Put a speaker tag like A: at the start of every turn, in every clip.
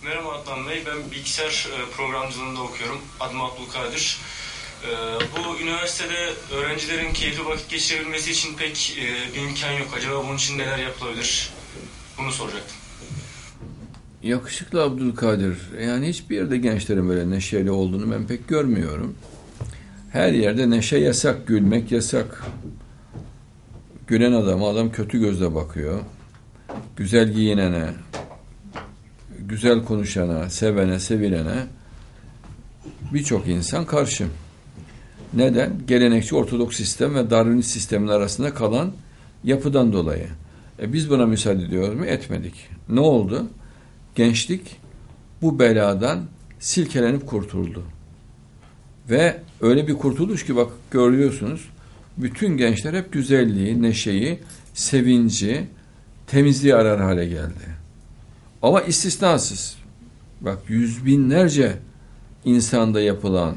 A: Merhaba Adnan Bey, ben bilgisayar programcılığında okuyorum. Adım Abdülkadir. Bu üniversitede öğrencilerin keyifli vakit geçirebilmesi için pek bir imkan yok. Acaba bunun için neler yapılabilir? Bunu soracaktım.
B: Yakışıklı Abdülkadir, yani hiçbir yerde gençlerin böyle neşeli olduğunu ben pek görmüyorum. Her yerde neşe yasak, gülmek yasak. Gülen adam kötü gözle bakıyor. Güzel giyinene, güzel konuşana, sevene, sevilene birçok insan karşı. Neden? Gelenekçi Ortodoks sistem ve Darwinist sistemin arasında kalan yapıdan dolayı. Biz buna müsaade ediyoruz mu? Etmedik. Ne oldu? Gençlik bu beladan silkelenip kurtuldu. Ve öyle bir kurtuluş ki bak görüyorsunuz, bütün gençler hep güzelliği, neşeyi, sevinci, temizliği arar hale geldi. Ama istisnasız. Bak yüz binlerce insanda yapılan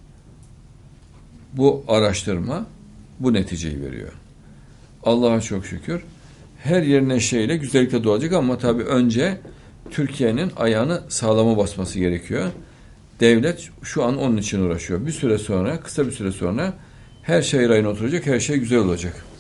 B: bu araştırma bu neticeyi veriyor. Allah'a çok şükür. Her yer neşeyle, güzellikle doğacak ama tabii önce Türkiye'nin ayağını sağlama basması gerekiyor. Devlet şu an onun için uğraşıyor. Bir süre sonra, kısa bir süre sonra her şey rayına oturacak, her şey güzel olacak.